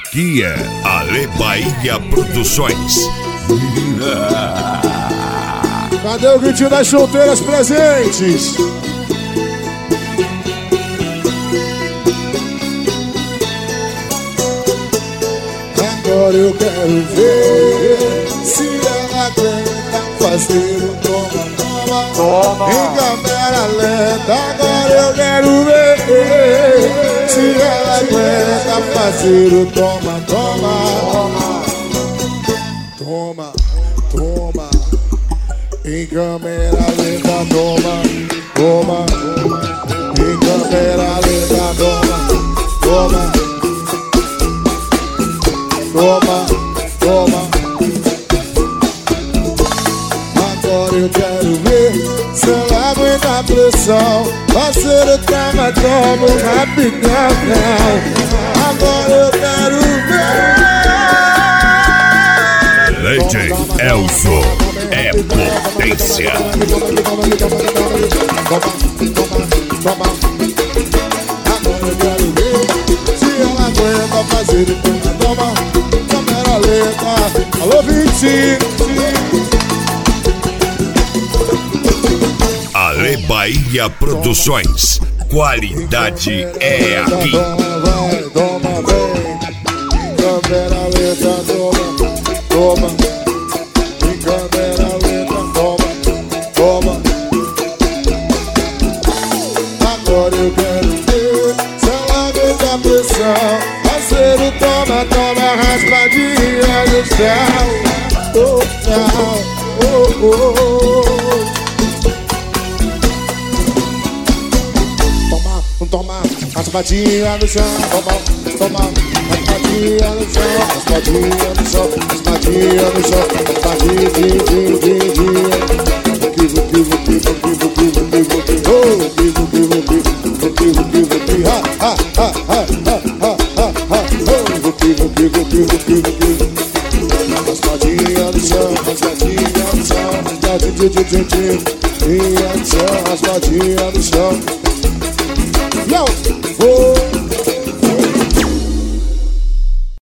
Aqui é Ale Bahia Produções. Cadê o gritinho das solteiras presentes? Agora eu quero ver se ela aguenta fazer o toma em câmera lenta. Agora eu quero ver se ela aguenta fazer o toma em câmera lenta. Toma em câmera lenta. Toma. Agora eu quero ver se ela aguenta a pressão. Fazer o toma rapidão. Agora eu quero ver. Legend Elzo é potência. Agora eu quero ver se ela aguenta fazer o toma câmera lenta. Alô, 25. Ale Bahia Produções. Qualidade é aqui. Toma, vem. Câmera lenta, toma. Em câmera lenta, toma. Agora eu quero ver se ela aguenta a pressão. Fazer o toma, raspadinha no céu. Toma, raspadinha no chão. Toma, raspadinha no chão. Raspadinha no chão. Raspadinha no chão. Yo!